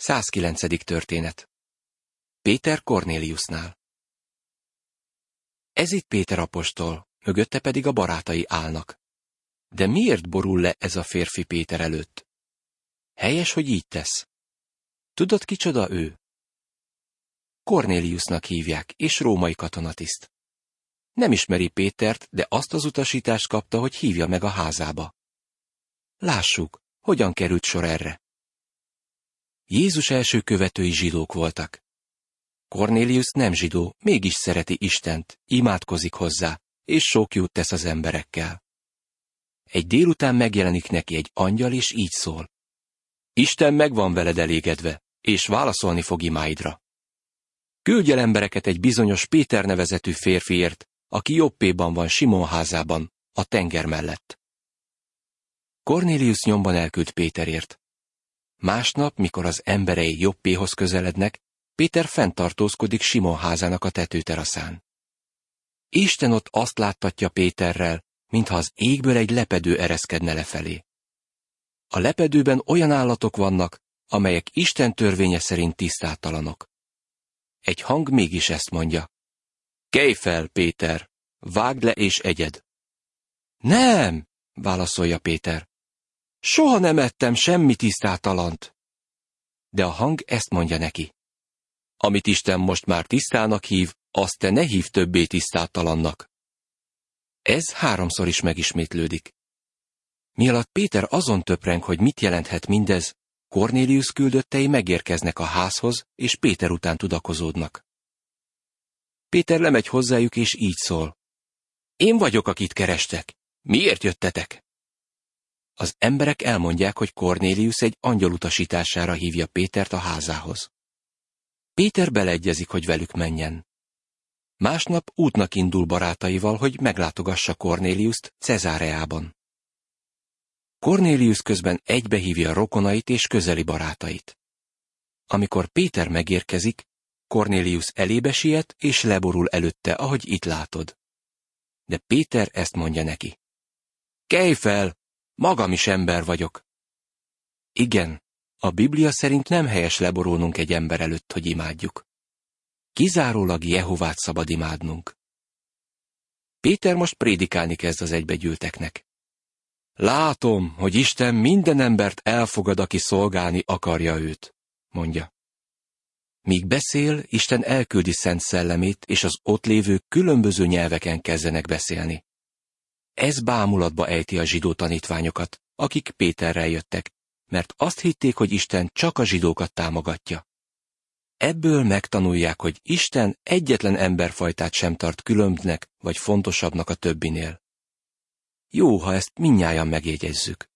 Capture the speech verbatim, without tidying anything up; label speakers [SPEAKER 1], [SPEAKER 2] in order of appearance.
[SPEAKER 1] százkilencedik történet. Péter Kornéliusnál. Ez itt Péter apostol, mögötte pedig a barátai állnak. De miért borul le ez a férfi Péter előtt? Helyes, hogy így tesz. Tudod, kicsoda ő? Kornéliusnak hívják, és római katonatiszt. Nem ismeri Pétert, de azt az utasítást kapta, hogy hívja meg a házába. Lássuk, hogyan került sor erre. Jézus első követői zsidók voltak. Kornélius nem zsidó, mégis szereti Istent, imádkozik hozzá, és sok jót tesz az emberekkel. Egy délután megjelenik neki egy angyal, és így szól. Isten meg van veled elégedve, és válaszolni fog imáidra. Küldj el embereket egy bizonyos Péter nevezetű férfiért, aki Joppéban van Simon házában, a tenger mellett. Kornélius nyomban elküld Péterért. Másnap, mikor az emberei Joppéhoz közelednek, Péter fenntartózkodik Simon házának a tetőteraszán. Isten ott azt láttatja Péterrel, mintha az égből egy lepedő ereszkedne lefelé. A lepedőben olyan állatok vannak, amelyek Isten törvénye szerint tisztátalanok. Egy hang mégis ezt mondja. Kelj fel, Péter, vágd le és egyed. Nem, válaszolja Péter. Soha nem ettem semmi tisztátalant. De a hang ezt mondja neki. Amit Isten most már tisztának hív, azt te ne hív többé tisztátalannak. Ez háromszor is megismétlődik. Mialatt Péter azon töpreng, hogy mit jelenthet mindez, Kornélius küldöttei megérkeznek a házhoz, és Péter után tudakozódnak. Péter lemegy hozzájuk, és így szól. Én vagyok, akit kerestek. Miért jöttetek? Az emberek elmondják, hogy Kornélius egy angyal utasítására hívja Pétert a házához. Péter beleegyezik, hogy velük menjen. Másnap útnak indul barátaival, hogy meglátogassa Kornéliust Cezáreában. Kornélius közben egybehívja rokonait és közeli barátait. Amikor Péter megérkezik, Kornélius elébe siet és leborul előtte, ahogy itt látod. De Péter ezt mondja neki. Kelj fel, magam is ember vagyok. Igen, a Biblia szerint nem helyes leborulnunk egy ember előtt, hogy imádjuk. Kizárólag Jehovát szabad imádnunk. Péter most prédikálni kezd az egybegyűlteknek. Látom, hogy Isten minden embert elfogad, aki szolgálni akarja őt, mondja. Míg beszél, Isten elküldi szent szellemét, és az ott lévők különböző nyelveken kezdenek beszélni. Ez bámulatba ejti a zsidó tanítványokat, akik Péterrel jöttek, mert azt hitték, hogy Isten csak a zsidókat támogatja. Ebből megtanulják, hogy Isten egyetlen emberfajtát sem tart különbnek vagy fontosabbnak a többinél. Jó, ha ezt mindnyájan megjegyezzük.